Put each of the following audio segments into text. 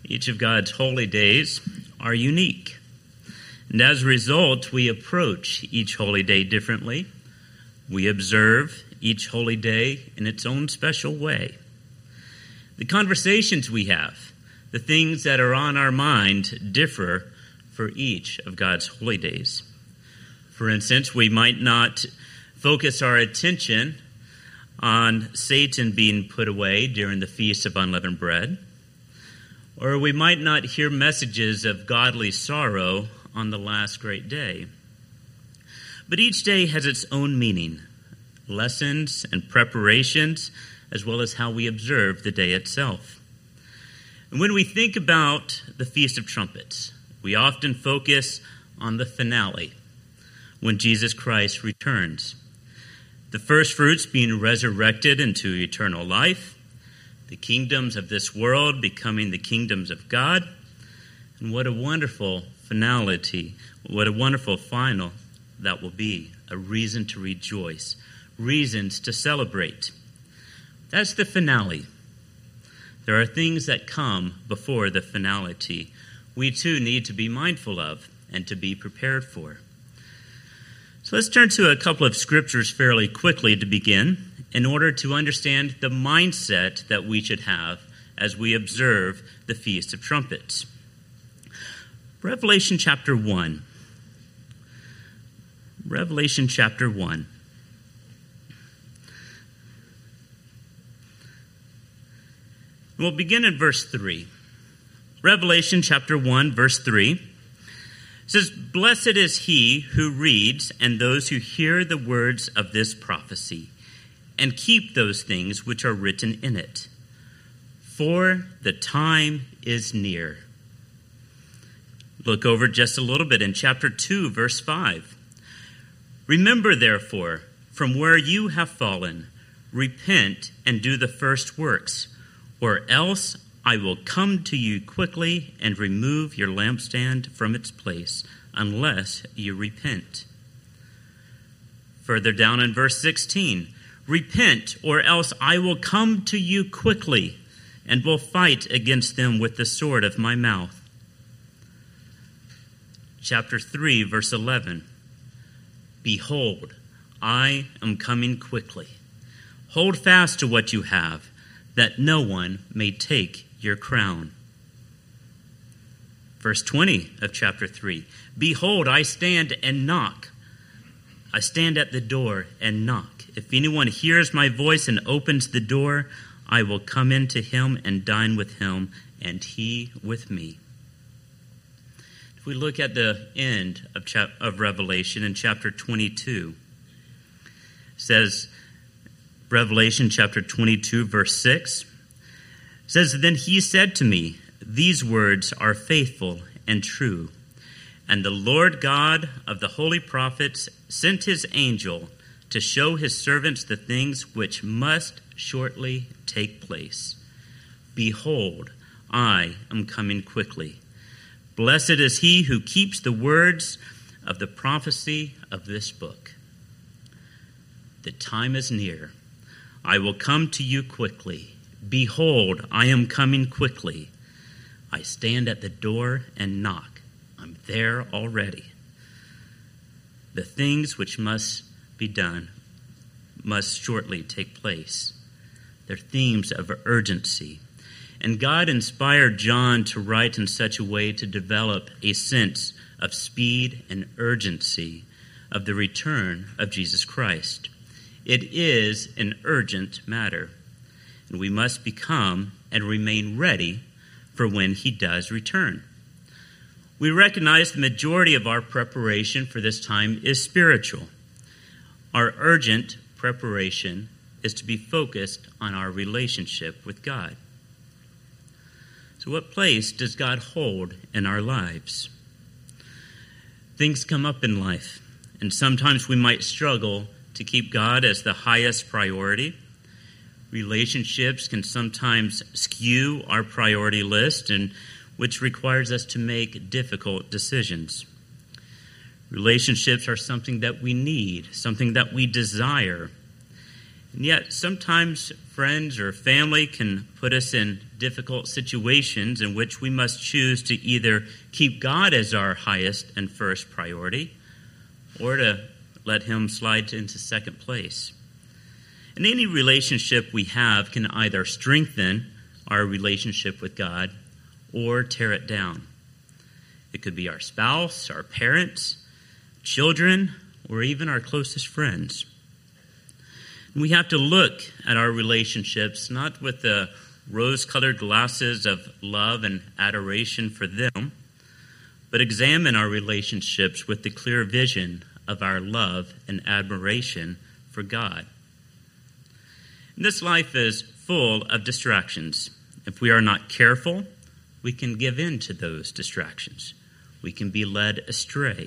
Each of God's holy days are unique. And as a result, we approach each holy day differently. We observe each holy day in its own special way. The conversations we have, the things that are on our mind, differ for each of God's holy days. For instance, we might not focus our attention on Satan being put away during the Feast of Unleavened Bread, or we might not hear messages of godly sorrow on the last great day. But each day has its own meaning, lessons and preparations, as well as how we observe the day itself. And when we think about the Feast of Trumpets, we often focus on the finale, when Jesus Christ returns. The first fruits being resurrected into eternal life, the kingdoms of this world becoming the kingdoms of God. And what a wonderful finality, what a wonderful final that will be. A reason to rejoice, reasons to celebrate. That's the finale. There are things that come before the finality we too need to be mindful of and to be prepared for. So let's turn to a couple of scriptures fairly quickly to begin in order to understand the mindset that we should have as we observe the Feast of Trumpets. Revelation chapter 1. Revelation chapter 1. We'll begin in verse 3. Revelation chapter 1, verse 3 says, "Blessed is he who reads and those who hear the words of this prophecy and keep those things which are written in it, for the time is near." Look over just a little bit in chapter 2, verse 5. "Remember, therefore, from where you have fallen, repent and do the first works, or else I will come to you quickly and remove your lampstand from its place, unless you repent." Further down in verse 16, "Repent, or else I will come to you quickly and will fight against them with the sword of my mouth." Chapter 3, verse 11, "Behold, I am coming quickly. Hold fast to what you have, that no one may take your crown." Verse 20 of chapter 3, "Behold, I stand and knock. I stand at the door and knock. If anyone hears my voice and opens the door, I will come into him and dine with him, and he with me." If we look at the end of Revelation in chapter 22, it says, Revelation chapter 22, verse 6, says, "Then he said to me, these words are faithful and true. And the Lord God of the holy prophets sent his angel to show his servants the things which must shortly take place. Behold, I am coming quickly. Blessed is he who keeps the words of the prophecy of this book. The time is near. I will come to you quickly. Behold, I am coming quickly. I stand at the door and knock. I'm there already. The things which must be done must shortly take place." They're themes of urgency. And God inspired John to write in such a way to develop a sense of speed and urgency of the return of Jesus Christ. It is an urgent matter, and we must become and remain ready for when he does return. We recognize the majority of our preparation for this time is spiritual. Our urgent preparation is to be focused on our relationship with God. So what place does God hold in our lives? Things come up in life, and sometimes we might struggle to keep God as the highest priority. Relationships can sometimes skew our priority list, and which requires us to make difficult decisions. Relationships are something that we need, something that we desire. And yet, sometimes friends or family can put us in difficult situations in which we must choose to either keep God as our highest and first priority or to let him slide into second place. And any relationship we have can either strengthen our relationship with God or tear it down. It could be our spouse, our parents, children, or even our closest friends. We have to look at our relationships not with the rose-colored glasses of love and adoration for them, but examine our relationships with the clear vision of our love and admiration for God. And this life is full of distractions. If we are not careful, we can give in to those distractions. We can be led astray.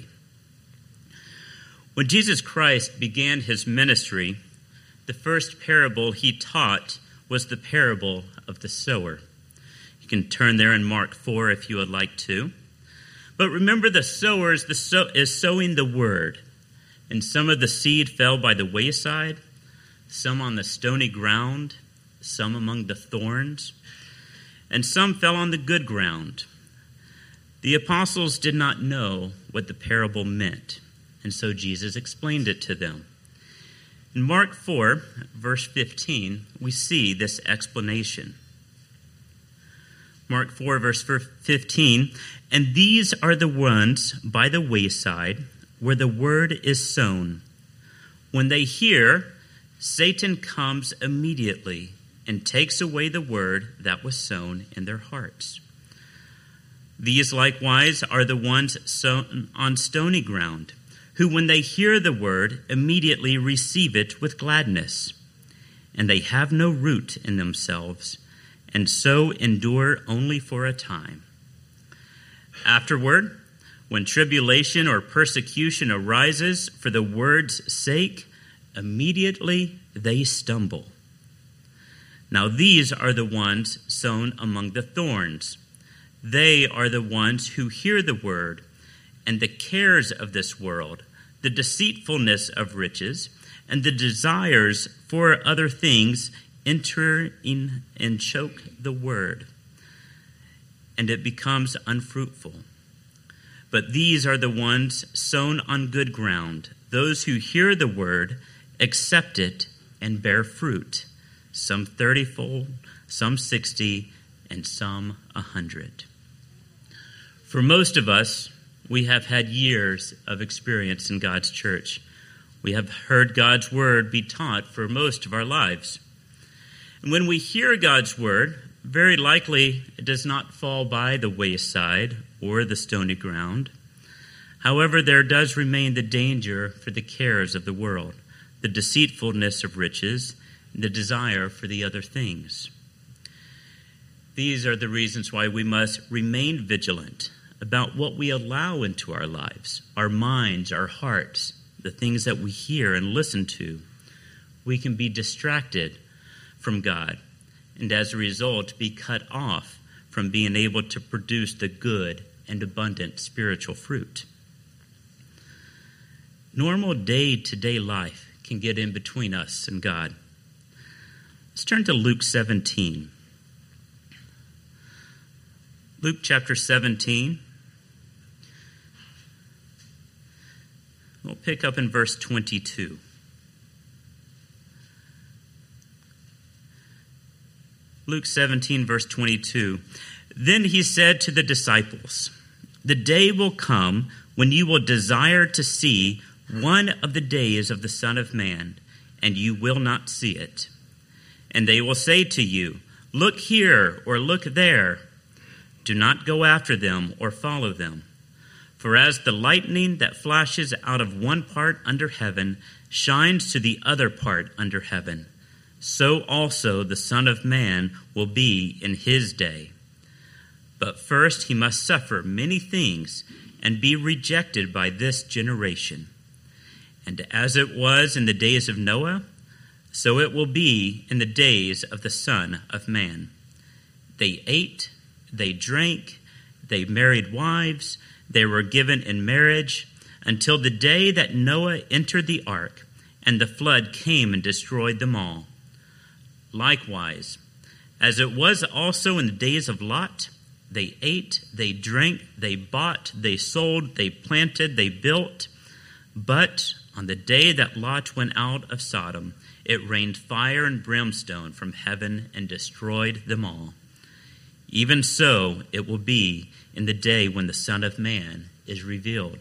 When Jesus Christ began his ministry, the first parable he taught was the parable of the sower. You can turn there in Mark 4 if you would like to. But remember, the sower is sowing the word. And some of the seed fell by the wayside, some on the stony ground, some among the thorns, and some fell on the good ground. The apostles did not know what the parable meant, and so Jesus explained it to them. In Mark 4, verse 15, we see this explanation. Mark 4, verse 15, and these are the ones by the wayside where the word is sown. When they hear, Satan comes immediately and takes away the word that was sown in their hearts. These likewise are the ones sown on stony ground, who when they hear the word immediately receive it with gladness. And they have no root in themselves, and so endure only for a time. Afterward, when tribulation or persecution arises for the word's sake, immediately they stumble. Now these are the ones sown among the thorns. They are the ones who hear the word, and the cares of this world, the deceitfulness of riches, and the desires for other things enter in and choke the word, and it becomes unfruitful. But these are the ones sown on good ground, those who hear the word, accept it, and bear fruit, some 30-fold, some 60, and some 100. For most of us, we have had years of experience in God's church. We have heard God's word be taught for most of our lives. And when we hear God's word, very likely it does not fall by the wayside or the stony ground. However, there does remain the danger for the cares of the world, the deceitfulness of riches, and the desire for the other things. These are the reasons why we must remain vigilant about what we allow into our lives, our minds, our hearts, the things that we hear and listen to. We can be distracted from God, and as a result, be cut off from being able to produce the good and abundant spiritual fruit. Normal day-to-day life can get in between us and God. Let's turn to Luke 17. Luke chapter 17. We'll pick up in verse 22. Luke 17, verse 22. Then he said to the disciples, "The day will come when you will desire to see one of the days of the Son of Man, and you will not see it. And they will say to you, 'Look here,' or 'Look there.' Do not go after them or follow them. For as the lightning that flashes out of one part under heaven shines to the other part under heaven, so also the Son of Man will be in his day. But first he must suffer many things and be rejected by this generation. And as it was in the days of Noah, so it will be in the days of the Son of Man. They ate, they drank, they married wives, they were given in marriage, until the day that Noah entered the ark, and the flood came and destroyed them all. Likewise, as it was also in the days of Lot, they ate, they drank, they bought, they sold, they planted, they built. But on the day that Lot went out of Sodom, it rained fire and brimstone from heaven and destroyed them all. Even so it will be in the day when the Son of Man is revealed.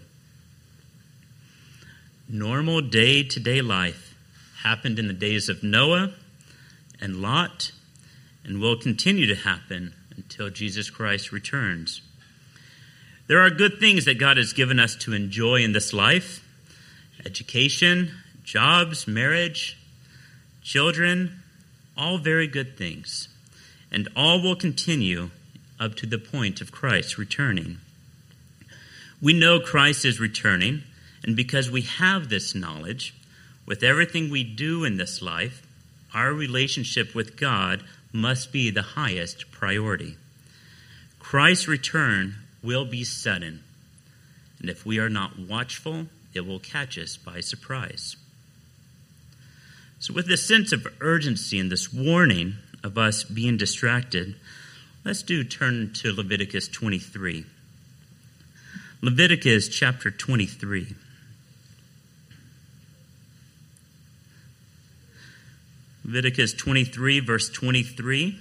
Normal day-to-day life happened in the days of Noah and Lot, and will continue to happen until Jesus Christ returns. There are good things that God has given us to enjoy in this life: education, jobs, marriage, children, all very good things. And all will continue up to the point of Christ returning. We know Christ is returning, and because we have this knowledge, with everything we do in this life, our relationship with God must be the highest priority. Christ's return will be sudden, and if we are not watchful, it will catch us by surprise. So with this sense of urgency and this warning of us being distracted, let's turn to Leviticus 23. Leviticus chapter 23. Leviticus 23, verse 23.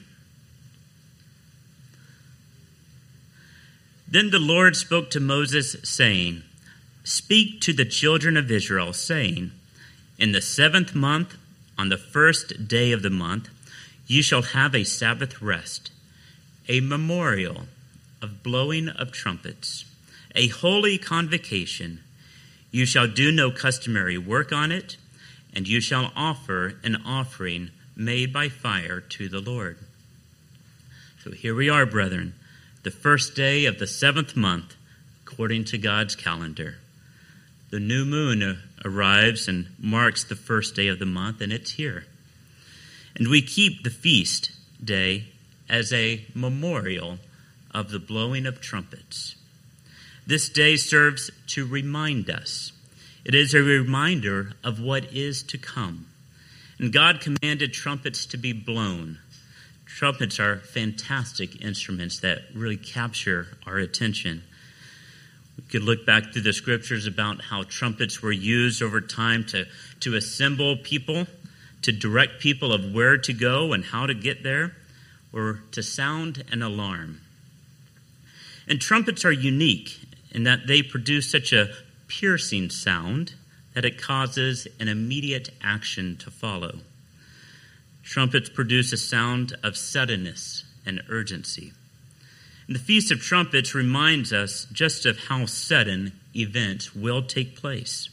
Then the Lord spoke to Moses, saying, "Speak to the children of Israel, saying, in the 7th month, on the 1st day of the month, you shall have a Sabbath rest, a memorial of blowing of trumpets, a holy convocation. You shall do no customary work on it, and you shall offer an offering made by fire to the Lord." So here we are, brethren, the 1st day of the 7th month, according to God's calendar. The new moon arrives and marks the 1st day of the month, and it's here. And we keep the feast day as a memorial of the blowing of trumpets. This day serves to remind us. It is a reminder of what is to come. And God commanded trumpets to be blown. Trumpets are fantastic instruments that really capture our attention. We could look back through the scriptures about how trumpets were used over time to assemble people, to direct people of where to go and how to get there, or to sound an alarm. And trumpets are unique in that they produce such a piercing sound that it causes an immediate action to follow. Trumpets produce a sound of suddenness and urgency. And the Feast of Trumpets reminds us just of how sudden events will take place.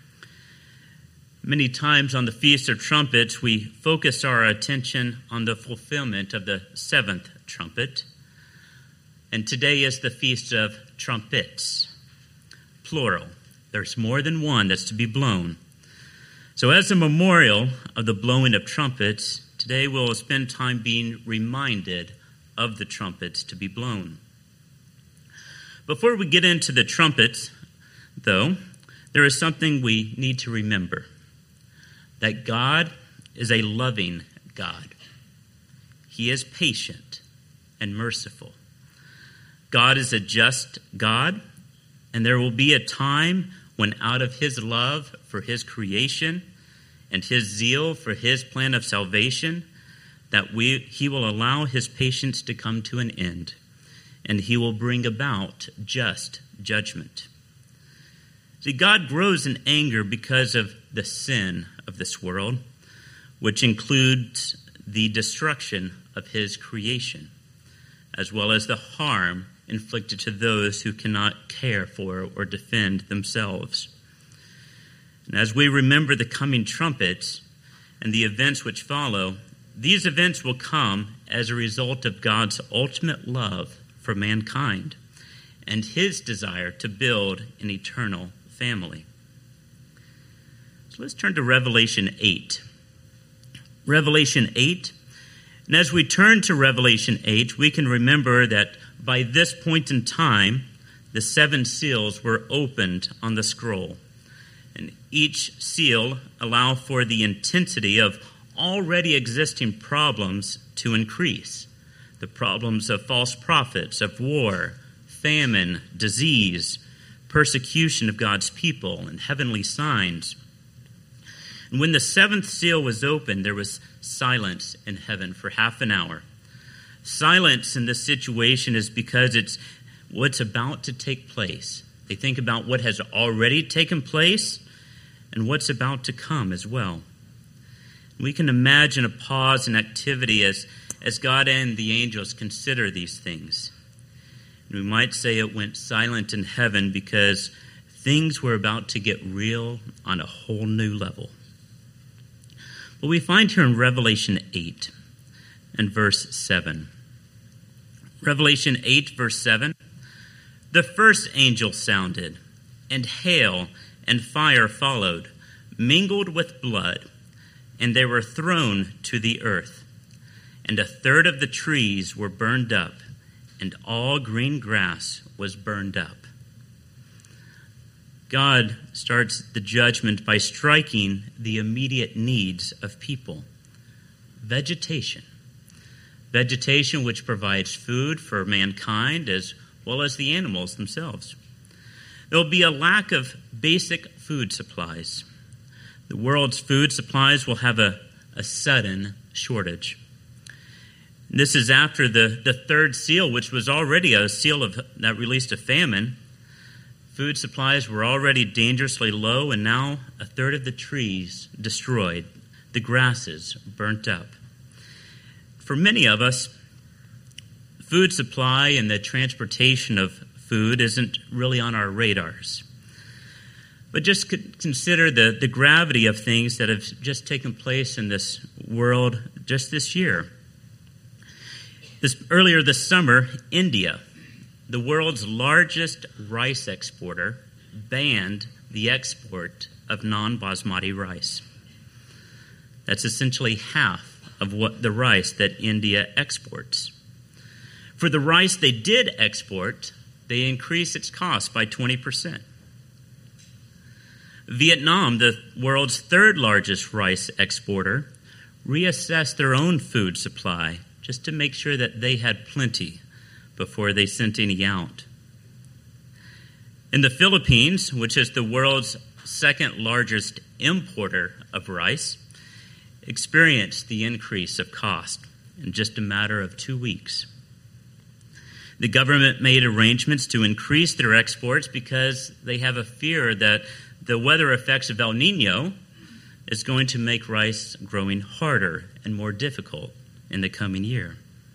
Many times on the Feast of Trumpets, we focus our attention on the fulfillment of the 7th trumpet. And today is the Feast of Trumpets, plural. There's more than one that's to be blown. So as a memorial of the blowing of trumpets, today we'll spend time being reminded of the trumpets to be blown. Before we get into the trumpets, though, there is something we need to remember. That God is a loving God. He is patient and merciful. God is a just God, and there will be a time when out of his love for his creation and his zeal for his plan of salvation, that he will allow his patience to come to an end, and he will bring about just judgment. See, God grows in anger because of the sin of this world, which includes the destruction of his creation, as well as the harm inflicted to those who cannot care for or defend themselves. And as we remember the coming trumpets and the events which follow, these events will come as a result of God's ultimate love for mankind and his desire to build an eternal family. So let's turn to Revelation 8. Revelation 8. And as we turn to Revelation 8, we can remember that by this point in time, the 7 seals were opened on the scroll. And each seal allow for the intensity of already existing problems to increase. The problems of false prophets, of war, famine, disease, persecution of God's people, and heavenly signs. And when the seventh seal was opened, there was silence in heaven for half an hour. Silence in this situation is because it's what's about to take place. They think about what has already taken place and what's about to come as well. We can imagine a pause in activity as God and the angels consider these things. And we might say it went silent in heaven because things were about to get real on a whole new level. But we find here in Revelation 8 and verse 7. Revelation 8, verse 7. The first angel sounded, and hail and fire followed, mingled with blood, and they were thrown to the earth. And a third of the trees were burned up, and all green grass was burned up. God starts the judgment by striking the immediate needs of people. Vegetation. Vegetation which provides food for mankind as well as the animals themselves. There will be a lack of basic food supplies. The world's food supplies will have a sudden shortage. This is after the third seal, which was already a seal that released a famine. Food supplies were already dangerously low, and now a third of the trees destroyed, the grasses burnt up. For many of us, food supply and the transportation of food isn't really on our radars. But just consider the gravity of things that have just taken place in this world just this year. Earlier this summer, India, the world's largest rice exporter, banned the export of non-basmati rice. That's essentially half of what the rice that India exports. For the rice they did export, they increased its cost by 20%. Vietnam, the world's third largest rice exporter, reassessed their own food supply just to make sure that they had plenty before they sent any out. In the Philippines, which is the world's second largest importer of rice, experienced the increase of cost in just a matter of 2 weeks. The government made arrangements to increase their exports because they have a fear that the weather effects of El Nino is going to make rice growing harder and more difficult in the coming year.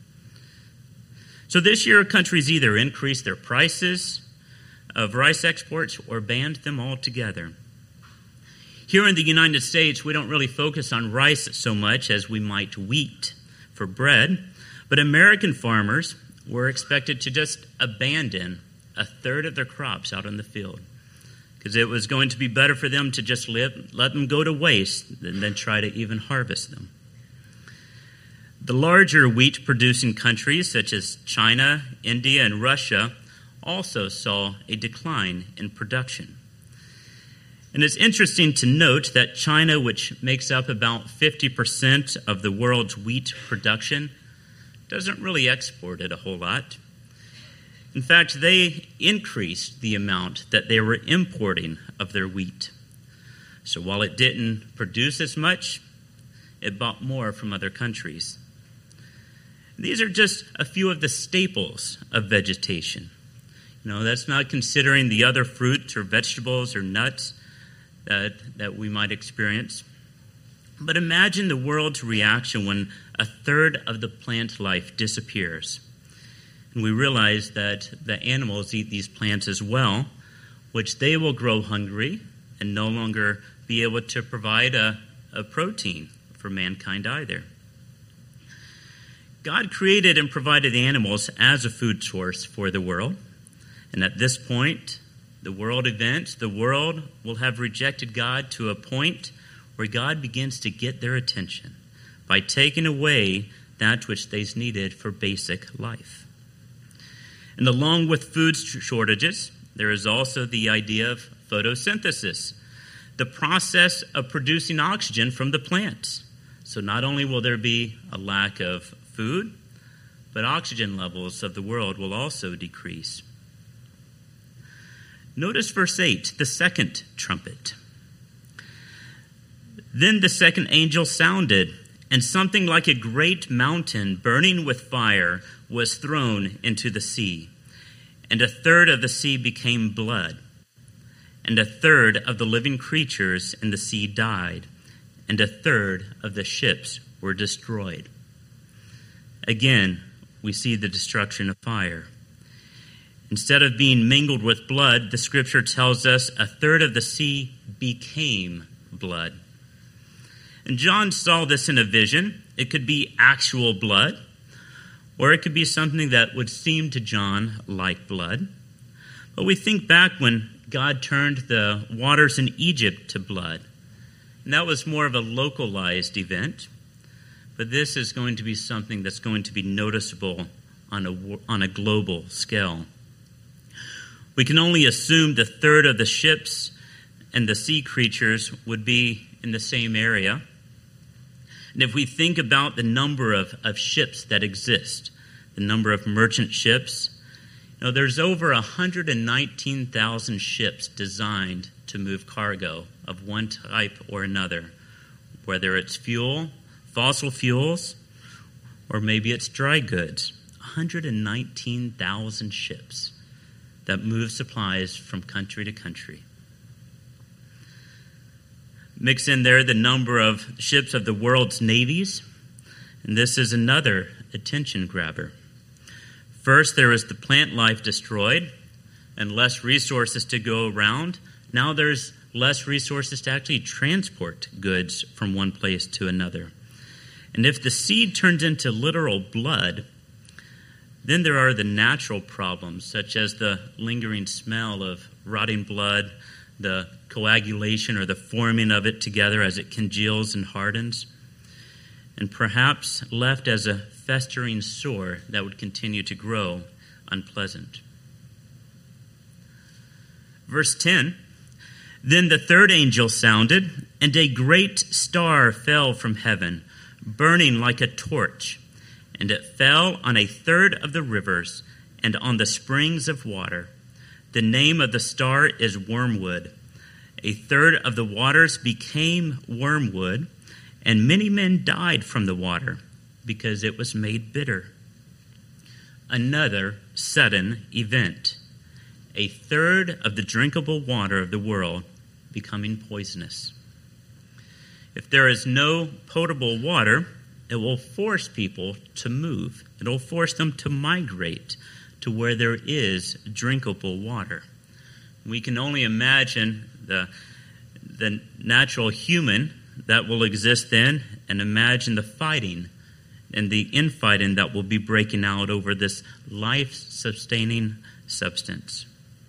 So this year, countries either increased their prices of rice exports or banned them altogether. Here in the United States, we don't really focus on rice so much as we might wheat for bread, but American farmers were expected to just abandon a third of their crops out in the field because it was going to be better for them to just let them go to waste than try to even harvest them. The larger wheat-producing countries, such as China, India, and Russia, also saw a decline in production. And it's interesting to note that China, which makes up about 50% of the world's wheat production, doesn't really export it a whole lot. In fact, they increased the amount that they were importing of their wheat. So while it didn't produce as much, it bought more from other countries. These are just a few of the staples of vegetation. That's not considering the other fruits or vegetables or nuts that we might experience. But imagine the world's reaction when a third of the plant life disappears. And we realize that the animals eat these plants as well, which they will grow hungry and no longer be able to provide a protein for mankind either. God created and provided animals as a food source for the world. And at this point, the world will have rejected God to a point where God begins to get their attention by taking away that which they needed for basic life. And along with food shortages, there is also the idea of photosynthesis. the process of producing oxygen from the plants. So not only will there be a lack of food, but oxygen levels of the world will also decrease. Notice verse 8, the second trumpet. Then the second angel sounded, and something like a great mountain burning with fire was thrown into the sea. And a third of the sea became blood, and a third of the living creatures in the sea died, and a third of the ships were destroyed. Again, we see the destruction of fire. Instead of being mingled with blood, the scripture tells us a third of the sea became blood. And John saw this in a vision. It could be actual blood, or it could be something that would seem to John like blood. But we think back when God turned the waters in Egypt to blood. And that was more of a localized event. But this is going to be something that's going to be noticeable on a global scale. We can only assume the third of the ships and the sea creatures would be in the same area. And if we think about the number of ships that exist, the number of merchant ships, there's over 119,000 ships designed to move cargo of one type or another, whether it's fuel, fossil fuels, or maybe it's dry goods. 119,000 ships that move supplies from country to country. Mix in there the number of ships of the world's navies, and this is another attention grabber. First, there is the plant life destroyed and less resources to go around. Now there's less resources to actually transport goods from one place to another. And if the seed turns into literal blood, then there are the natural problems, such as the lingering smell of rotting blood, the coagulation or the forming of it together as it congeals and hardens, and perhaps left as a festering sore that would continue to grow unpleasant. Verse 10, then the third angel sounded, and a great star fell from heaven, burning like a torch, and it fell on a third of the rivers and on the springs of water. The name of the star is Wormwood. A third of the waters became wormwood, and many men died from the water because it was made bitter. Another sudden event. A third of the drinkable water of the world becoming poisonous. If there is no potable water, it will force people to move. It will force them to migrate to where there is drinkable water. We can only imagine the natural human that will exist then, and imagine the fighting and the infighting that will be breaking out over this life-sustaining substance.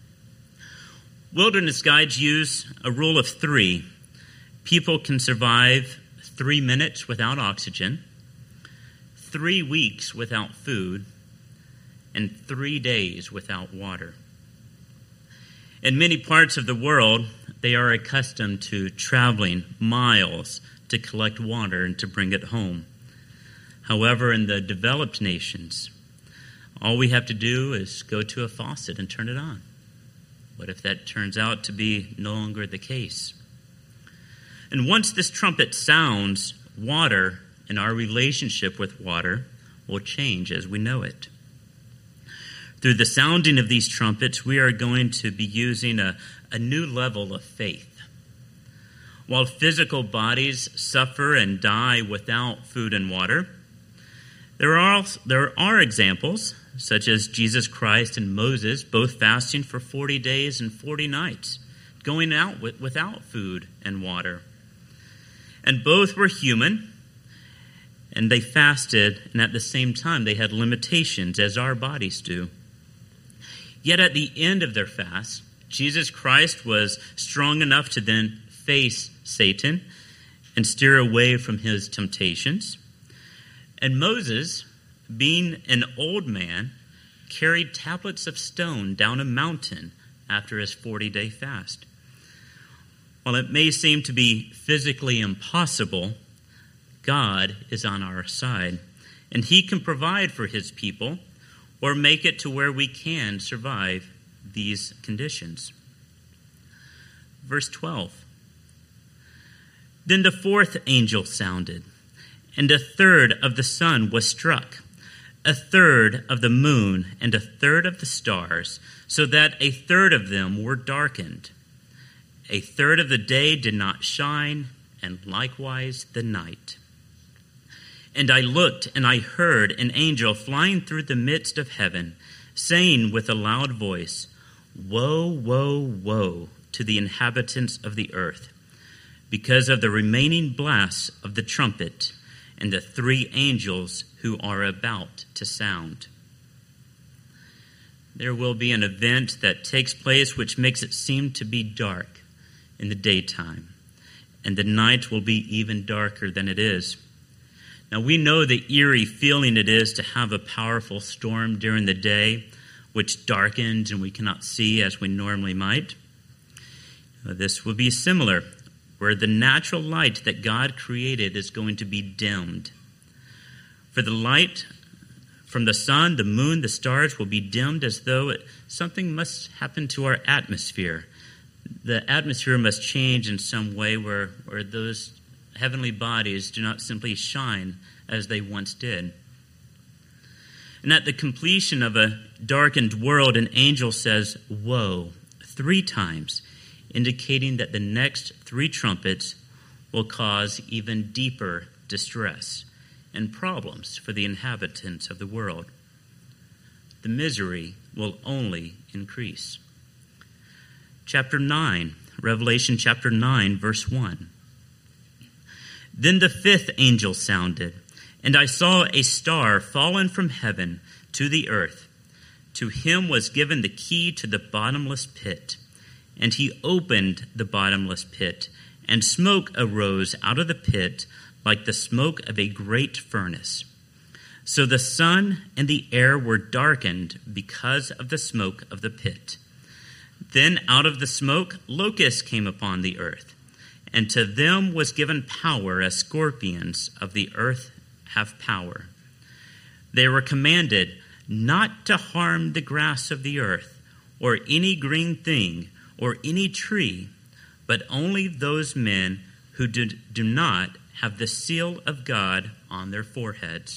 Wilderness guides use a rule of 3. People can survive 3 minutes without oxygen, 3 weeks without food, and 3 days without water. In many parts of the world, they are accustomed to traveling miles to collect water and to bring it home. However, in the developed nations, all we have to do is go to a faucet and turn it on. What if that turns out to be no longer the case? And once this trumpet sounds, water and our relationship with water will change as we know it. Through the sounding of these trumpets, we are going to be using a new level of faith. While physical bodies suffer and die without food and water, there are examples, such as Jesus Christ and Moses, both fasting for 40 days and 40 nights, going out without food and water. And both were human, and they fasted, and at the same time they had limitations, as our bodies do. Yet at the end of their fast, Jesus Christ was strong enough to then face Satan and steer away from his temptations. And Moses, being an old man, carried tablets of stone down a mountain after his 40-day fast. While it may seem to be physically impossible, God is on our side, and he can provide for his people or make it to where we can survive these conditions. Verse 12. Then the fourth angel sounded, and a third of the sun was struck, a third of the moon, and a third of the stars, so that a third of them were darkened. A third of the day did not shine, and likewise the night. And I looked, and I heard an angel flying through the midst of heaven, saying with a loud voice, Woe, woe, woe to the inhabitants of the earth, because of the remaining blasts of the trumpet and the three angels who are about to sound. There will be an event that takes place which makes it seem to be dark in the daytime, and the night will be even darker than it is. Now, we know the eerie feeling it is to have a powerful storm during the day, which darkens and we cannot see as we normally might. This will be similar, where the natural light that God created is going to be dimmed. For the light from the sun, the moon, the stars will be dimmed as though something must happen to our atmosphere. The atmosphere must change in some way where those heavenly bodies do not simply shine as they once did. And at the completion of a darkened world, an angel says, Woe, 3 times, indicating that the next 3 trumpets will cause even deeper distress and problems for the inhabitants of the world. The misery will only increase. Chapter 9, Revelation chapter 9, verse 1. Then the 5th angel sounded, and I saw a star fallen from heaven to the earth. To him was given the key to the bottomless pit. And he opened the bottomless pit, and smoke arose out of the pit like the smoke of a great furnace. So the sun and the air were darkened because of the smoke of the pit. Then out of the smoke locusts came upon the earth, and to them was given power as scorpions of the earth have power. They were commanded not to harm the grass of the earth, or any green thing, or any tree, but only those men who do not have the seal of God on their foreheads.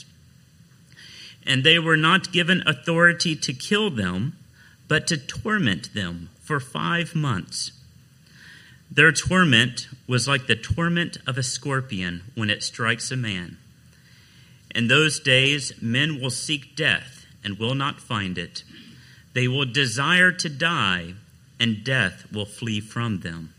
And they were not given authority to kill them, but to torment them for 5 months. Their torment was like the torment of a scorpion when it strikes a man. In those days, men will seek death and will not find it. They will desire to die, and death will flee from them.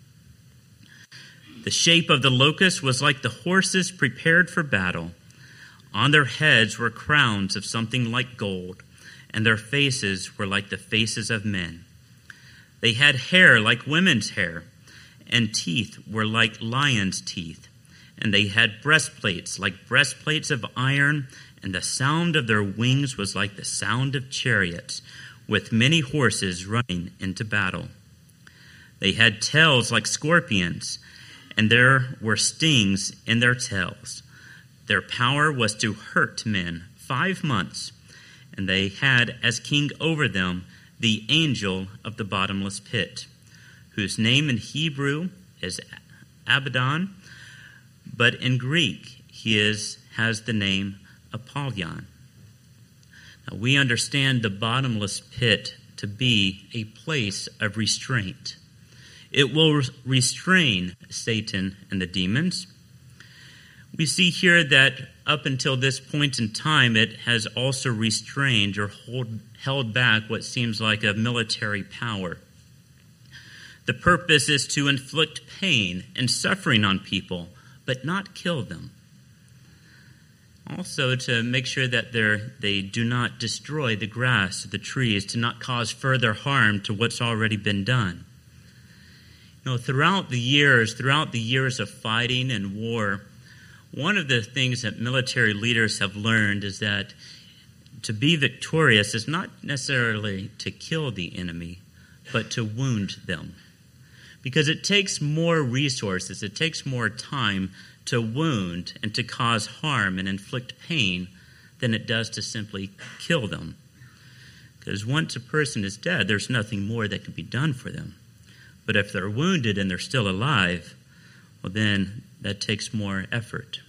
The shape of the locust was like the horses prepared for battle. On their heads were crowns of something like gold, and their faces were like the faces of men. They had hair like women's hair, and teeth were like lions' teeth. And they had breastplates like breastplates of iron, and the sound of their wings was like the sound of chariots, with many horses running into battle. They had tails like scorpions, and there were stings in their tails. Their power was to hurt men 5 months, and they had as king over them the angel of the bottomless pit, whose name in Hebrew is Abaddon, but in Greek he has the name Apollyon. Now, we understand the bottomless pit to be a place of restraint. It will restrain Satan and the demons. We see here that up until this point in time, it has also restrained or held back what seems like a military power. The purpose is to inflict pain and suffering on people, but not kill them. Also, to make sure that they do not destroy the grass, the trees, to not cause further harm to what's already been done. Throughout the years of fighting and war, one of the things that military leaders have learned is that to be victorious is not necessarily to kill the enemy, but to wound them. because it takes more resources, it takes more time to wound and to cause harm and inflict pain than it does to simply kill them. Because once a person is dead, there's nothing more that can be done for them. But if they're wounded and they're still alive, well, then that takes more effort.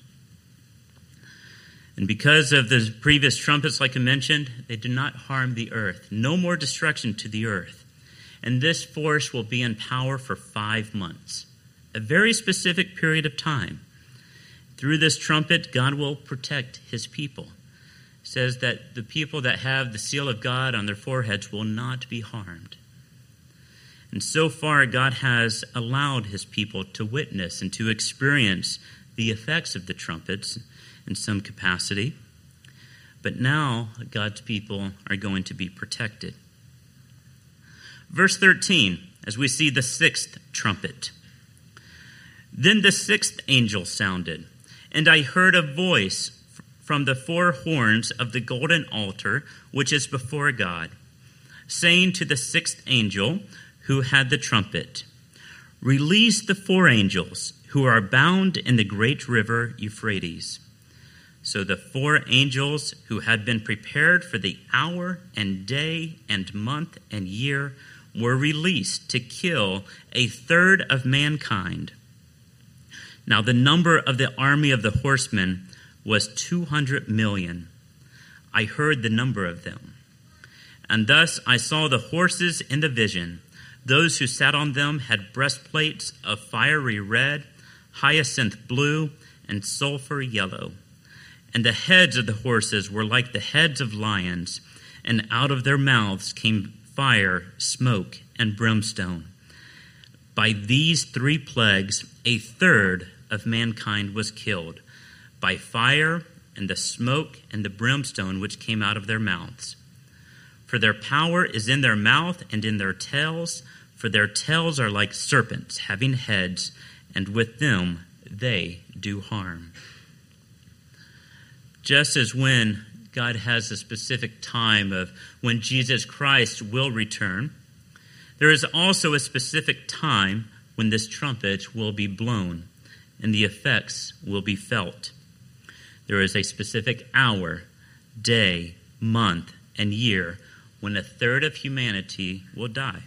And because of the previous trumpets, like I mentioned, they do not harm the earth. No more destruction to the earth. And this force will be in power for 5 months, a very specific period of time. Through this trumpet, God will protect his people. It says that the people that have the seal of God on their foreheads will not be harmed. And so far, God has allowed his people to witness and to experience the effects of the trumpets in some capacity. But now, God's people are going to be protected. Verse 13, as we see the 6th trumpet. Then the 6th angel sounded, and I heard a voice from the 4 horns of the golden altar, which is before God, saying to the 6th angel who had the trumpet, "Release the 4 angels who are bound in the great river Euphrates." So the 4 angels who had been prepared for the hour and day and month and year were released to kill 1/3 of mankind. Now the number of the army of the horsemen was 200 million. I heard the number of them. And thus I saw the horses in the vision. Those who sat on them had breastplates of fiery red, hyacinth blue, and sulfur yellow. And the heads of the horses were like the heads of lions, and out of their mouths came fire, smoke, and brimstone. By these 3 plagues, 1/3 of mankind was killed, by fire and the smoke and the brimstone which came out of their mouths. For their power is in their mouth and in their tails, for their tails are like serpents having heads, and with them they do harm. Just as when God has a specific time of when Jesus Christ will return, there is also a specific time when this trumpet will be blown and the effects will be felt. There is a specific hour, day, month, and year when 1/3 of humanity will die.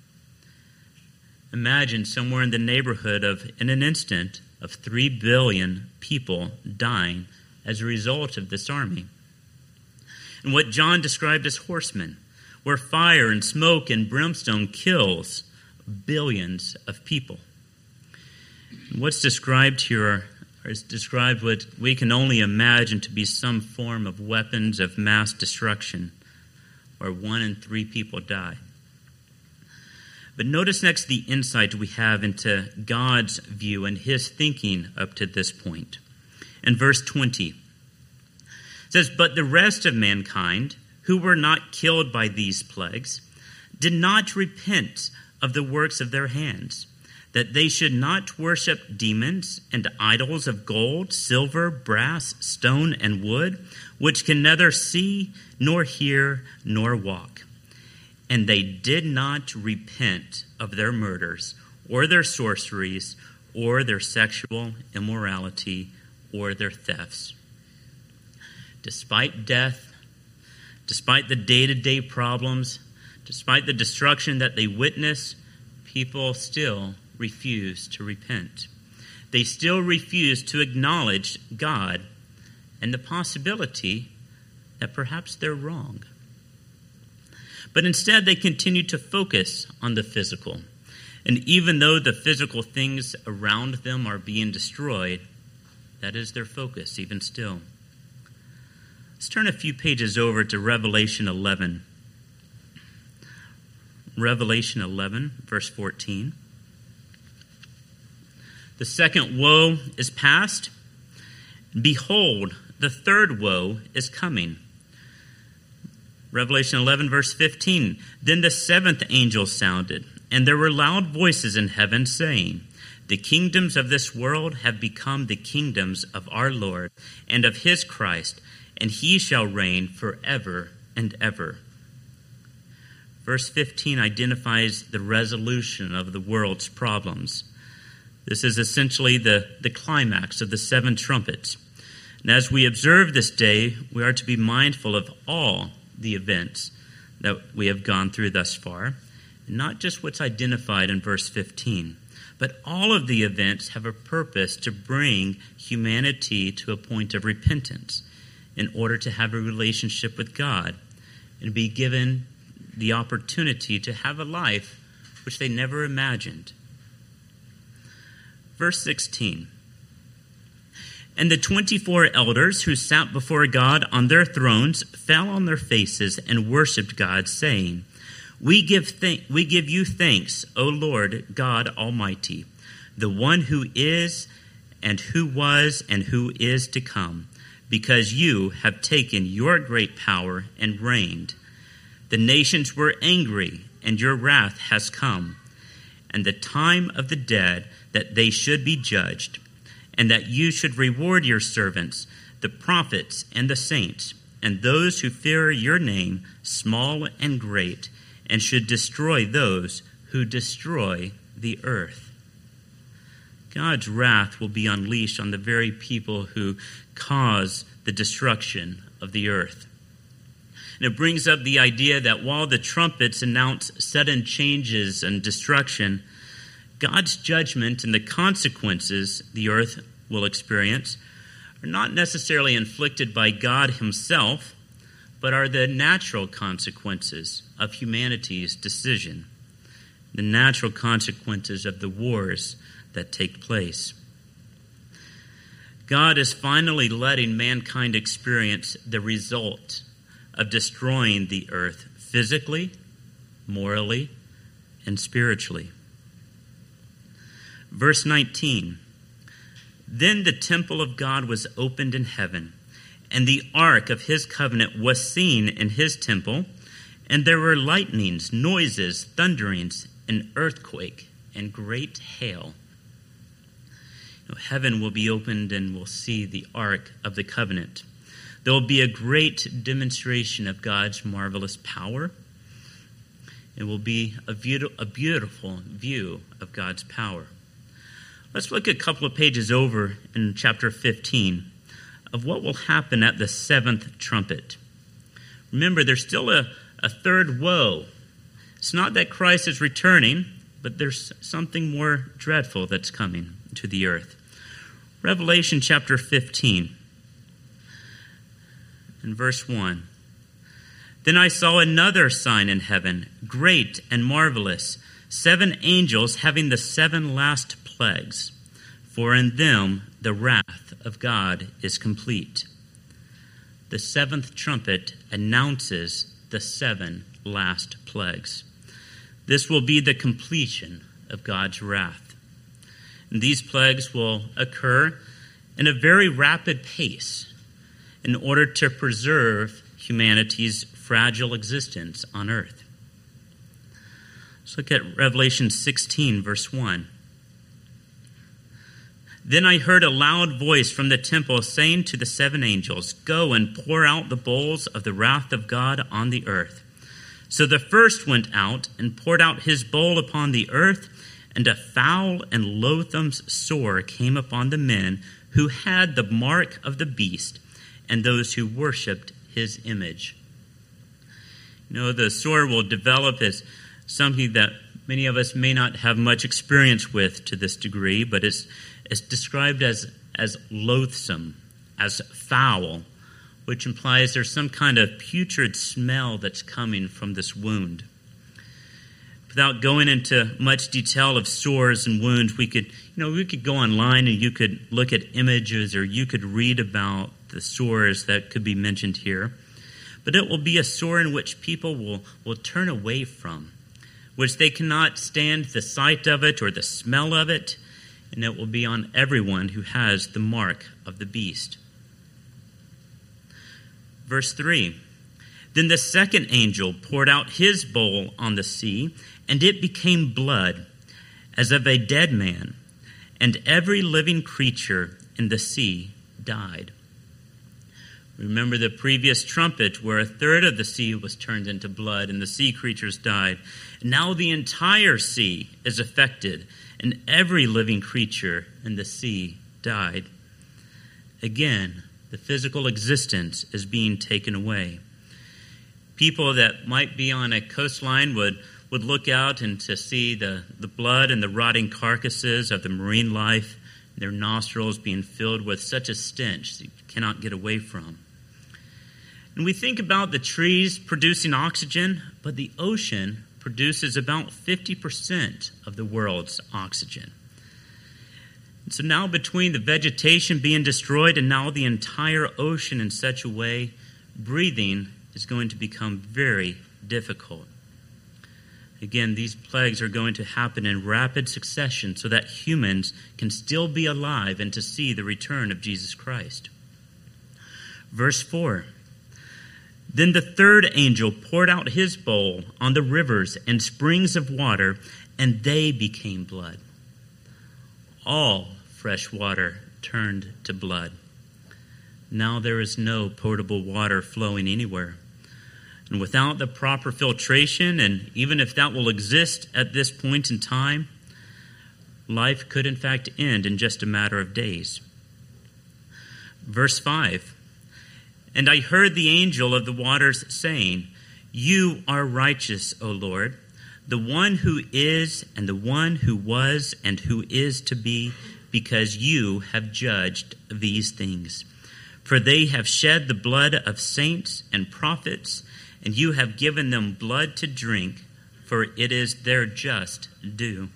Imagine somewhere in the neighborhood of, in an instant, of 3 billion people dying as a result of this army. And what John described as horsemen, where fire and smoke and brimstone kills billions of people. And what's described here is described what we can only imagine to be some form of weapons of mass destruction, where 1 in 3 people die. But notice next the insight we have into God's view and his thinking up to this point. In verse 20, it says, "But the rest of mankind, who were not killed by these plagues, did not repent of the works of their hands, that they should not worship demons and idols of gold, silver, brass, stone, and wood, which can neither see, nor hear, nor walk. And they did not repent of their murders, or their sorceries, or their sexual immorality, or their thefts." Despite death, despite the day-to-day problems, despite the destruction that they witness, people still refuse to repent. They still refuse to acknowledge God and the possibility that perhaps they're wrong. But instead, they continue to focus on the physical. And even though the physical things around them are being destroyed, that is their focus even still. Let's turn a few pages over to Revelation 11. Revelation 11, verse 14. "The second woe is past. Behold, the third woe is coming." Revelation 11, verse 15. "Then the 7th angel sounded, and there were loud voices in heaven saying, 'The kingdoms of this world have become the kingdoms of our Lord and of his Christ, and he shall reign forever and ever.'" Verse 15 identifies the resolution of the world's problems. This is essentially the climax of the seven trumpets. And as we observe this day, we are to be mindful of all the events that we have gone through thus far, and not just what's identified in verse 15, but all of the events have a purpose to bring humanity to a point of repentance in order to have a relationship with God and be given the opportunity to have a life which they never imagined. Verse 16, and the 24 elders who sat before God on their thrones fell on their faces and worshipped God, saying, We give you thanks, O Lord God Almighty, the one who is and who was and who is to come, because you have taken your great power and reigned. The nations were angry, and your wrath has come, and the time of the dead that they should be judged, and that you should reward your servants, the prophets and the saints, and those who fear your name, small and great, and should destroy those who destroy the earth. God's wrath will be unleashed on the very people who cause the destruction of the earth. And it brings up the idea that while the trumpets announce sudden changes and destruction, God's judgment and the consequences the earth will experience are not necessarily inflicted by God himself, but are the natural consequences of humanity's decision, the natural consequences of the wars that take place. God is finally letting mankind experience the result of destroying the earth physically, morally, and spiritually. Verse 19, Then the temple of God was opened in heaven, and the ark of his covenant was seen in his temple, and there were lightnings, noises, thunderings, an earthquake, and great hail. Heaven will be opened and we'll see the ark of the covenant. There will be a great demonstration of God's marvelous power. It will be a beautiful view of God's power. Let's look a couple of pages over in chapter 15 of what will happen at the seventh trumpet. Remember, there's still a third woe. It's not that Christ is returning, but there's something more dreadful that's coming to the earth. Revelation chapter 15 and verse 1. Then I saw another sign in heaven, great and marvelous, 7 angels having the 7 last plagues, for in them the wrath of God is complete. The 7th trumpet announces the 7 last plagues. This will be the completion of God's wrath. And these plagues will occur in a very rapid pace in order to preserve humanity's fragile existence on earth. Let's look at Revelation 16, verse 1. Then I heard a loud voice from the temple saying to the 7 angels, Go and pour out the bowls of the wrath of God on the earth. So the first went out and poured out his bowl upon the earth, and a foul and loathsome sore came upon the men who had the mark of the beast and those who worshipped his image. The sore will develop as something that many of us may not have much experience with to this degree, but it's described as loathsome, as foul, which implies there's some kind of putrid smell that's coming from this wound. Without going into much detail of sores and wounds, we could go online and you could look at images or you could read about the sores that could be mentioned here. But it will be a sore in which people will turn away from, which they cannot stand the sight of it or the smell of it, and it will be on everyone who has the mark of the beast. Verse 3, Then the second angel poured out his bowl on the sea, and it became blood, as of a dead man, and every living creature in the sea died. Remember the previous trumpet where a third of the sea was turned into blood and the sea creatures died. Now the entire sea is affected, and every living creature in the sea died. Again, the physical existence is being taken away. People that might be on a coastline would look out and to see the blood and the rotting carcasses of the marine life, their nostrils being filled with such a stench that you cannot get away from. And we think about the trees producing oxygen, but the ocean produces about 50% of the world's oxygen. And so now between the vegetation being destroyed and now the entire ocean in such a way, breathing is going to become very difficult. Again, these plagues are going to happen in rapid succession so that humans can still be alive and to see the return of Jesus Christ. Verse 4. Then the third angel poured out his bowl on the rivers and springs of water, and they became blood. All fresh water turned to blood. Now there is no potable water flowing anywhere. And without the proper filtration, and even if that will exist at this point in time, life could in fact end in just a matter of days. Verse 5. And I heard the angel of the waters saying, You are righteous, O Lord, the one who is and the one who was and who is to be, because you have judged these things. For they have shed the blood of saints and prophets, and you have given them blood to drink, for it is their just due.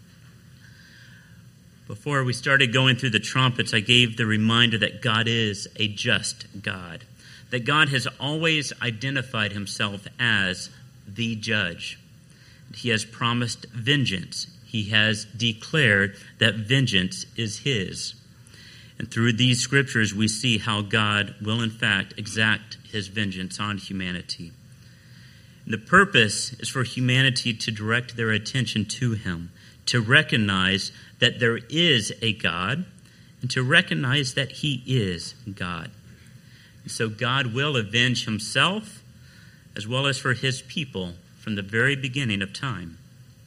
Before we started going through the trumpets, I gave the reminder that God is a just God, that God has always identified himself as the judge. He has promised vengeance. He has declared that vengeance is his. And through these scriptures, we see how God will in fact exact his vengeance on humanity. And the purpose is for humanity to direct their attention to him, to recognize that there is a God, and to recognize that he is God. And so God will avenge himself as well as for his people from the very beginning of time.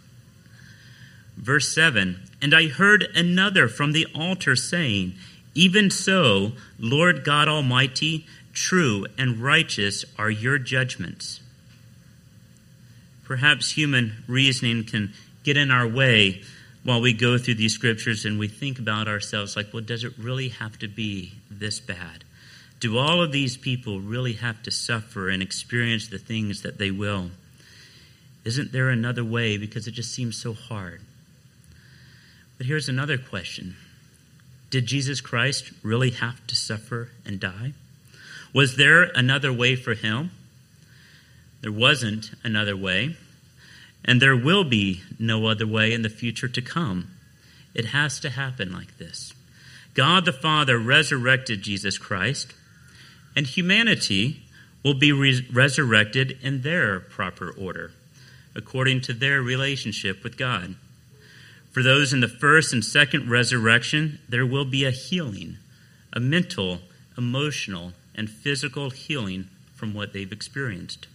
Verse 7, And I heard another from the altar saying, Even so, Lord God Almighty, true and righteous are your judgments. Perhaps human reasoning can get in our way while we go through these scriptures and we think about ourselves like, well, does it really have to be this bad? Do all of these people really have to suffer and experience the things that they will? Isn't there another way? Because it just seems so hard. But here's another question. Did Jesus Christ really have to suffer and die? Was there another way for him? There wasn't another way. And there will be no other way in the future to come. It has to happen like this. God the Father resurrected Jesus Christ, and humanity will be resurrected in their proper order, according to their relationship with God. For those in the first and second resurrection, there will be a healing, a mental, emotional, and physical healing from what they've experienced.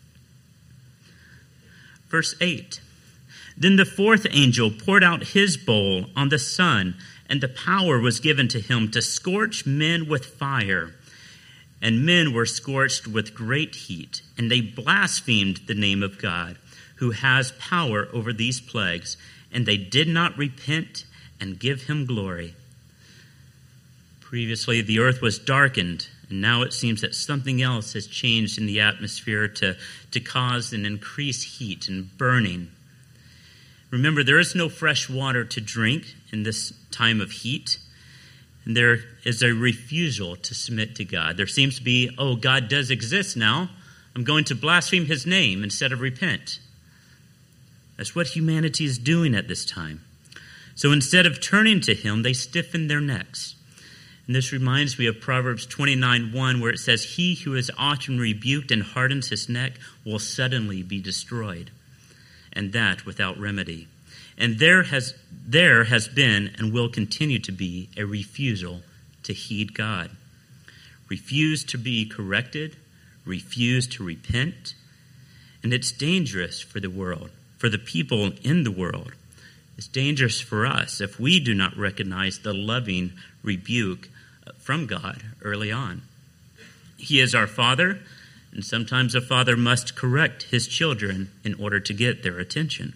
Verse 8, Then the fourth angel poured out his bowl on the sun, and the power was given to him to scorch men with fire. And men were scorched with great heat, and they blasphemed the name of God, who has power over these plagues, and they did not repent and give him glory. Previously, the earth was darkened, and now it seems that something else has changed in the atmosphere to cause an increased heat and burning. Remember, there is no fresh water to drink in this time of heat, and there is a refusal to submit to God. There seems to be, God does exist now. I'm going to blaspheme his name instead of repent. That's what humanity is doing at this time. So instead of turning to him, they stiffen their necks. And this reminds me of Proverbs 29:1, where it says, He who is often rebuked and hardens his neck will suddenly be destroyed, and that without remedy. And there has been and will continue to be a refusal to heed God. refuse to be corrected, refuse to repent. And it's dangerous for the world, for the people in the world. It's dangerous for us if we do not recognize the loving rebuke from God early on. He is our Father, and sometimes a father must correct his children in order to get their attention.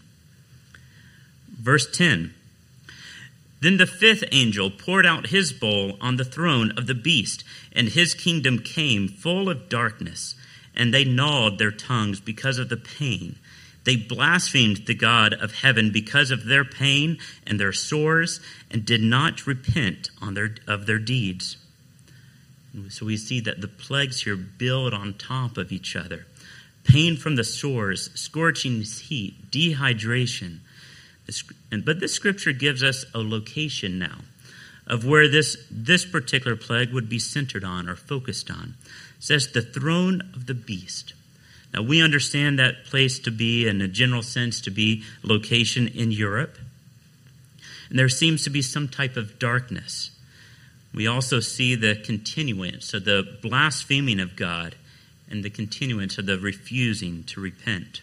Verse 10, Then the fifth angel poured out his bowl on the throne of the beast, and his kingdom came full of darkness, and they gnawed their tongues because of the pain. They blasphemed the God of heaven because of their pain and their sores, and did not repent of their deeds. So we see that the plagues here build on top of each other. Pain from the sores, scorching heat, dehydration. But this scripture gives us a location now of where this particular plague would be centered on or focused on. It says the throne of the beast. Now we understand that place to be, in a general sense, to be a location in Europe. And there seems to be some type of darkness. We also see the continuance of the blaspheming of God and the continuance of the refusing to repent.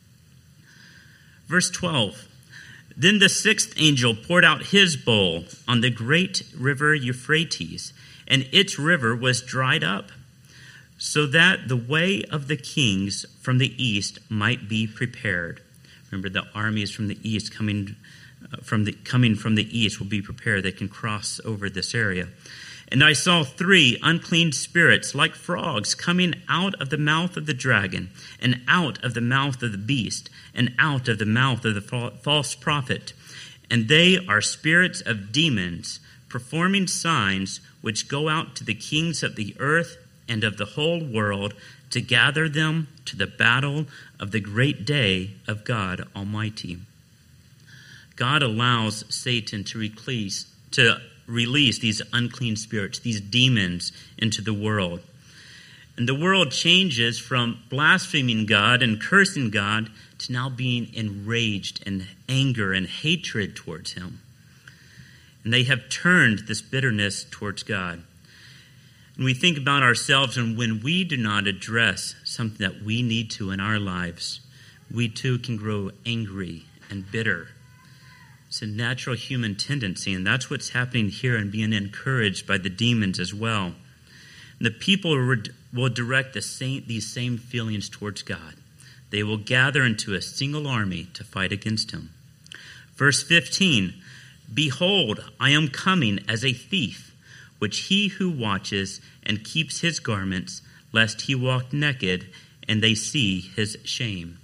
Verse 12, Then the sixth angel poured out his bowl on the great river Euphrates, and its river was dried up, so that the way of the kings from the east might be prepared. Remember, the armies from the east coming from the east will be prepared. They can cross over this area. And I saw 3 unclean spirits like frogs coming out of the mouth of the dragon, and out of the mouth of the beast, and out of the mouth of the false prophet. And they are spirits of demons, performing signs which go out to the kings of the earth and of the whole world, to gather them to the battle of the great day of God Almighty. God allows Satan to release these unclean spirits, these demons, into the world. And the world changes from blaspheming God and cursing God to now being enraged in anger and hatred towards him. And they have turned this bitterness towards God. And we think about ourselves, and when we do not address something that we need to in our lives, we too can grow angry and bitter. It's a natural human tendency, and that's what's happening here and being encouraged by the demons as well. And the people will direct these same feelings towards God. They will gather into a single army to fight against him. Verse 15, Behold, I am coming as a thief, which he who watches and keeps his garments, lest he walk naked, and they see his shame.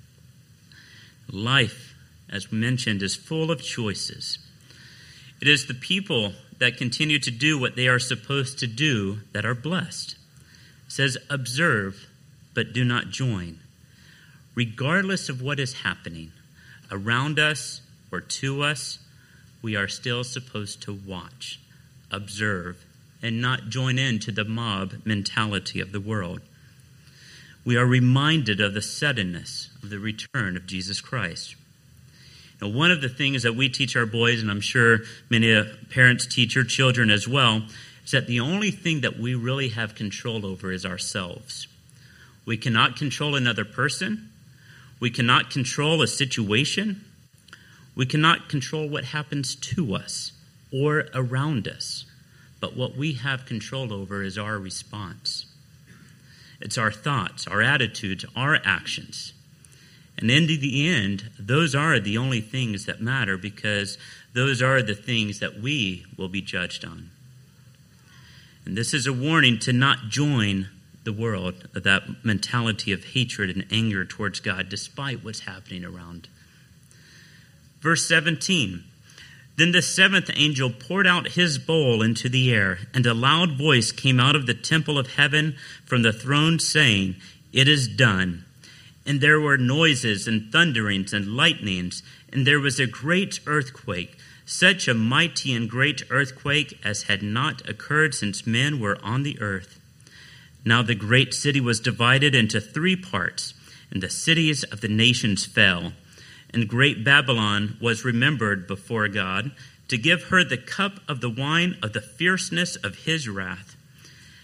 Life, as mentioned, is full of choices. It is the people that continue to do what they are supposed to do that are blessed. It says, observe, but do not join. Regardless of what is happening around us or to us, we are still supposed to watch, observe, and not join in to the mob mentality of the world. We are reminded of the suddenness of the return of Jesus Christ. Now, one of the things that we teach our boys, and I'm sure many parents teach your children as well, is that the only thing that we really have control over is ourselves. We cannot control another person. We cannot control a situation. We cannot control what happens to us or around us. But what we have control over is our response. It's our thoughts, our attitudes, our actions. And in the end, those are the only things that matter, because those are the things that we will be judged on. And this is a warning to not join the world, that mentality of hatred and anger towards God, despite what's happening around. Verse 17, Then the seventh angel poured out his bowl into the air, and a loud voice came out of the temple of heaven from the throne, saying, It is done. And there were noises and thunderings and lightnings, and there was a great earthquake, such a mighty and great earthquake as had not occurred since men were on the earth. Now the great city was divided into 3 parts, and the cities of the nations fell. And great Babylon was remembered before God, to give her the cup of the wine of the fierceness of his wrath.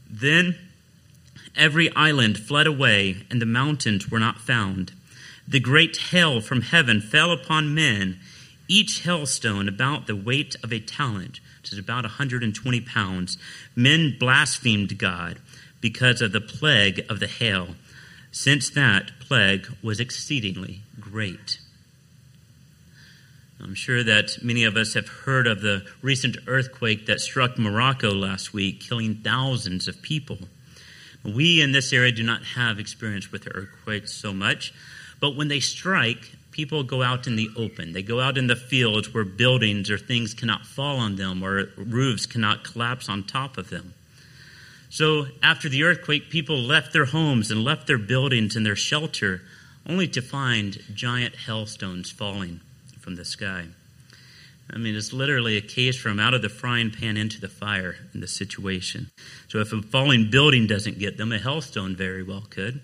Then every island fled away, and the mountains were not found. The great hail from heaven fell upon men, each hailstone about the weight of a talent, which is about 120 pounds. Men blasphemed God because of the plague of the hail, since that plague was exceedingly great. I'm sure that many of us have heard of the recent earthquake that struck Morocco last week, killing thousands of people. We in this area do not have experience with earthquakes so much, but when they strike, people go out in the open. They go out in the fields where buildings or things cannot fall on them or roofs cannot collapse on top of them. So after the earthquake, people left their homes and left their buildings and their shelter, only to find giant hailstones falling from the sky. I mean, it's literally a case from out of the frying pan into the fire in this situation. So if a falling building doesn't get them, a hailstone very well could.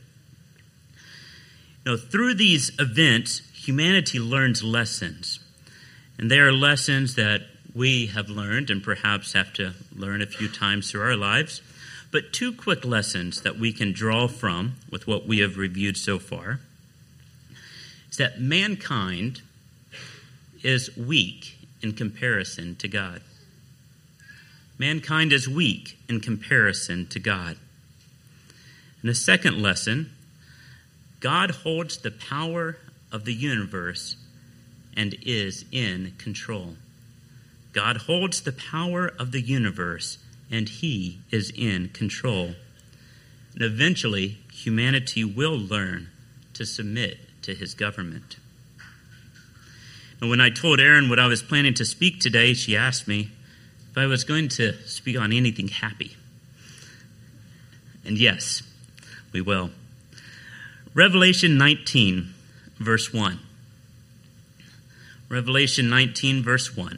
Through these events, humanity learns lessons. And they are lessons that we have learned and perhaps have to learn a few times through our lives. But two quick lessons that we can draw from with what we have reviewed so far is that mankind is weak in comparison to God. Mankind is weak in comparison to God. And the second lesson, God holds the power of the universe and is in control. God holds the power of the universe and he is in control. And eventually, humanity will learn to submit to his government. And when I told Erin what I was planning to speak today, she asked me if I was going to speak on anything happy. And yes, we will. Revelation 19, verse 1. Revelation 19, verse 1.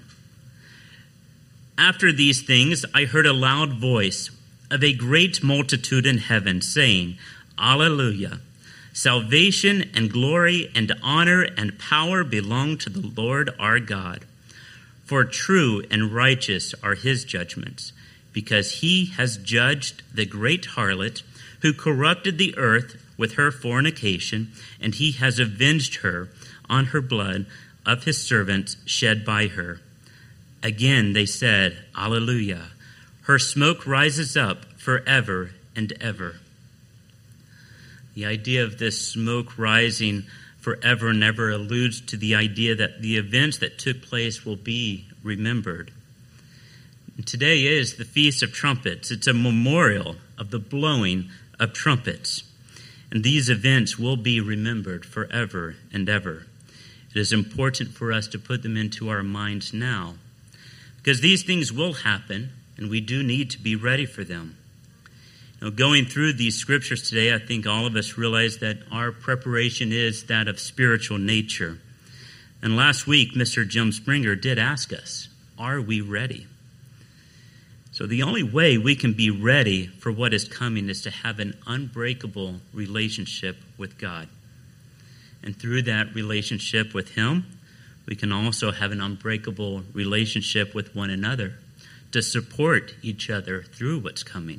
After these things, I heard a loud voice of a great multitude in heaven saying, Alleluia! Salvation and glory and honor and power belong to the Lord our God. For true and righteous are his judgments, because he has judged the great harlot who corrupted the earth with her fornication, and he has avenged her on her blood of his servants shed by her. Again they said, Alleluia! Her smoke rises up forever and ever. The idea of this smoke rising forever and ever alludes to the idea that the events that took place will be remembered. And today is the Feast of Trumpets. It's a memorial of the blowing of trumpets. And these events will be remembered forever and ever. It is important for us to put them into our minds now, because these things will happen, and we do need to be ready for them. Going through these scriptures today, I think all of us realize that our preparation is that of spiritual nature. And last week, Mr. Jim Springer did ask us, are we ready? So the only way we can be ready for what is coming is to have an unbreakable relationship with God. And through that relationship with him, we can also have an unbreakable relationship with one another to support each other through what's coming.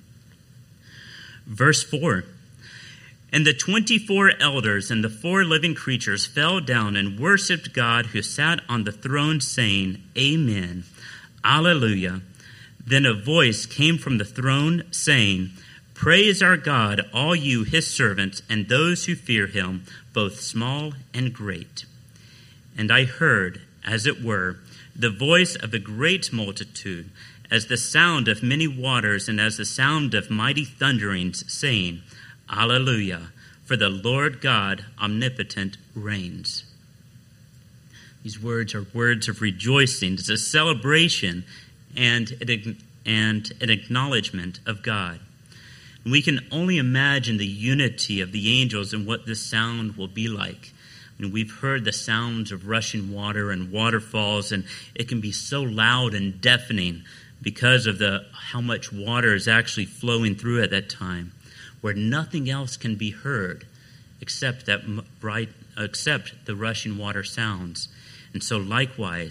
Verse 4, and the 24 elders and the 4 living creatures fell down and worshipped God who sat on the throne, saying, Amen, Alleluia. Then a voice came from the throne, saying, Praise our God, all you his servants, and those who fear him, both small and great. And I heard, as it were, the voice of a great multitude, as the sound of many waters and as the sound of mighty thunderings, saying, Alleluia, for the Lord God omnipotent reigns. These words are words of rejoicing. It's a celebration and an acknowledgement of God. And we can only imagine the unity of the angels and what this sound will be like. And we've heard the sounds of rushing water and waterfalls, and it can be so loud and deafening because of how much water is actually flowing through at that time, where nothing else can be heard except the rushing water sounds. And so likewise,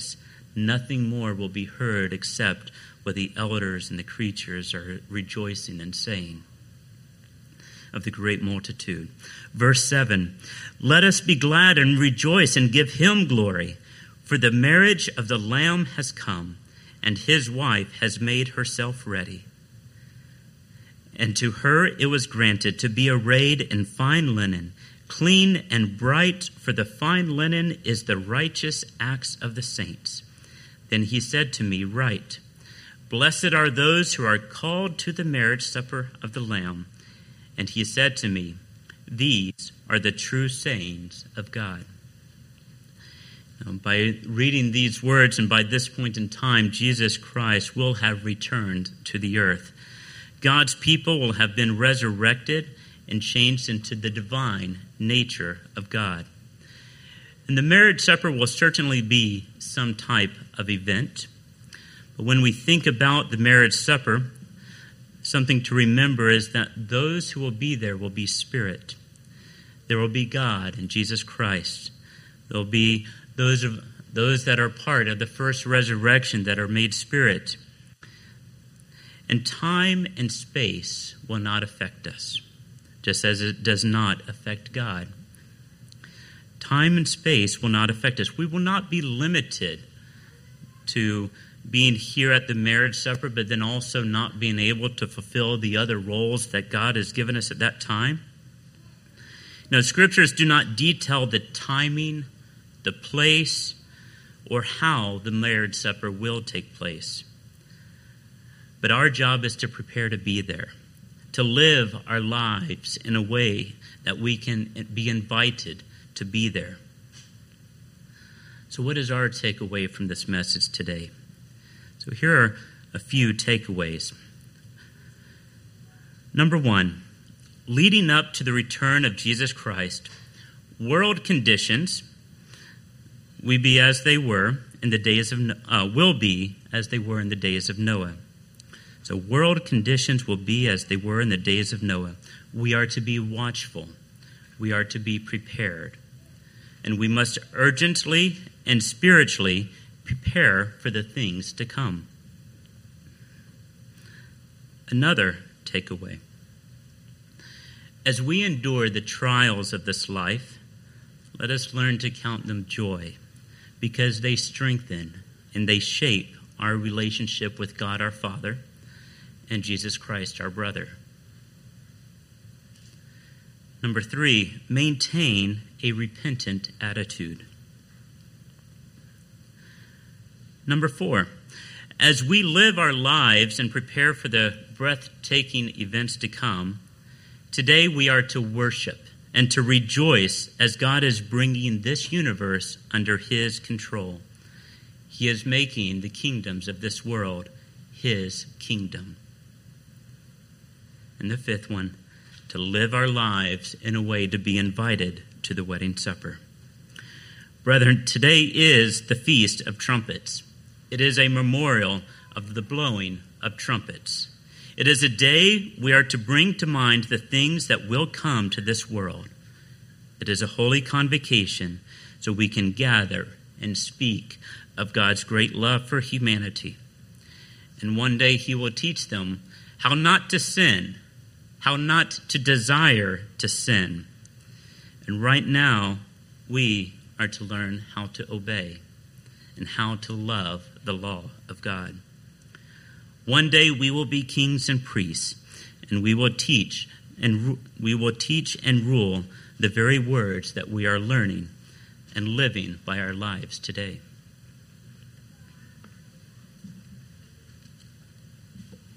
nothing more will be heard except what the elders and the creatures are rejoicing and saying of the great multitude. Verse 7, let us be glad and rejoice and give him glory, for the marriage of the Lamb has come, and his wife has made herself ready. And to her it was granted to be arrayed in fine linen, clean and bright, for the fine linen is the righteous acts of the saints. Then he said to me, write, blessed are those who are called to the marriage supper of the Lamb. And he said to me, these are the true sayings of God. Now, by reading these words, and by this point in time, Jesus Christ will have returned to the earth. God's people will have been resurrected and changed into the divine nature of God. And the marriage supper will certainly be some type of event. But when we think about the marriage supper, something to remember is that those who will be there will be spirit. There will be God and Jesus Christ. There will be those that are part of the first resurrection that are made spirit. And time and space will not affect us, just as it does not affect God. Time and space will not affect us. We will not be limited to being here at the marriage supper, but then also not being able to fulfill the other roles that God has given us at that time. Now, scriptures do not detail the timing, the place, or how the marriage supper will take place. But our job is to prepare to be there, to live our lives in a way that we can be invited to be there. So what is our takeaway from this message today? So here are a few takeaways. Number 1, leading up to the return of Jesus Christ, world conditions will be as they were in the days of Noah. So world conditions will be as they were in the days of Noah. We are to be watchful. We are to be prepared. And we must urgently and spiritually prepare for the things to come. Another takeaway. As we endure the trials of this life, let us learn to count them joy, because they strengthen and they shape our relationship with God our Father and Jesus Christ our brother. Number 3, maintain a repentant attitude. Number 4, as we live our lives and prepare for the breathtaking events to come, today we are to worship and to rejoice as God is bringing this universe under his control. He is making the kingdoms of this world his kingdom. And the 5th one, to live our lives in a way to be invited to the wedding supper. Brethren, today is the Feast of Trumpets. It is a memorial of the blowing of trumpets. It is a day we are to bring to mind the things that will come to this world. It is a holy convocation so we can gather and speak of God's great love for humanity. And one day he will teach them how not to sin, how not to desire to sin. And right now, we are to learn how to obey and how to love the law of God. One day we will be kings and priests, and we will teach and rule the very words that we are learning and living by our lives today.